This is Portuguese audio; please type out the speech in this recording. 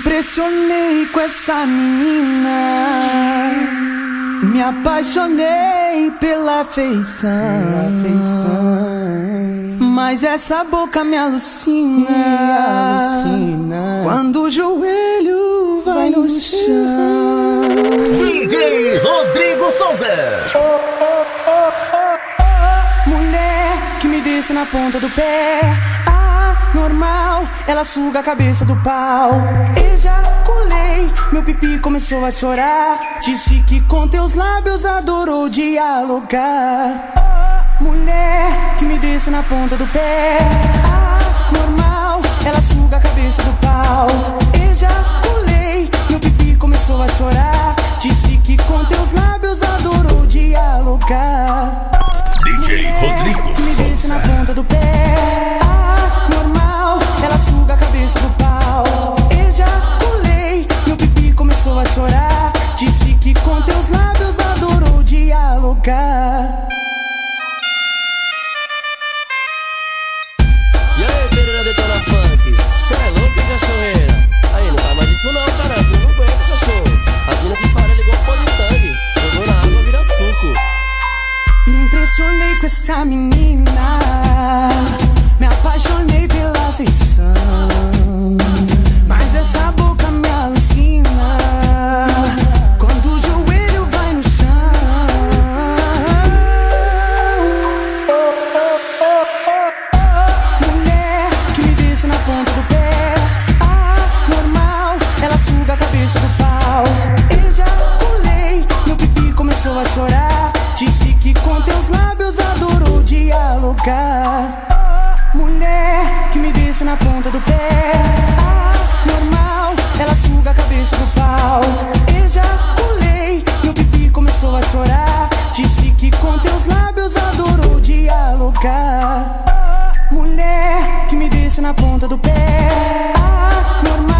impressionei com essa menina, me apaixonei pela feição, mas essa boca me alucina, quando o joelho vai no chão. DJ Rodrigo Souza. Mulher que me desce na ponta do pé, normal, ela suga a cabeça do pau. Ejaculei, meu pipi começou a chorar. Disse que com teus lábios adorou dialogar. Mulher que me desce na ponta do pé, normal, ela suga a cabeça do pau. Ejaculei, meu pipi começou a chorar. Disse que com teus lábios adorou dialogar. DJ Rodrigo que me desce na Souza. ponta do pé, normal, ela suga a cabeça do pau. Ejaculei, meu pipi começou a chorar. Disse que com teus lábios adorou dialogar. E aí, Pereira Detona Funk, cê é louco, cachorreira? Aí, não faz mais isso não, cara, tu não aguenta, cachorro. As minas se esfarelham igual pó de tangue, jogou na água, vira suco. Me impressionei com essa menina, me apaixonei pela feição, mas essa boca me alucina, quando o joelho vai no chão. Mulher que me desce na ponta do pé, normal, ela suga a cabeça do pau. Ejaculei, meu pipi começou a chorar. Disse que com teus lábios adorou dialogar. Mulher que me desce na ponta do pé, normal, ela suga a cabeça do pau. Ejaculei, meu pipi começou a chorar. Disse que com teus lábios adorou dialogar. Mulher que me desce na ponta do pé, normal,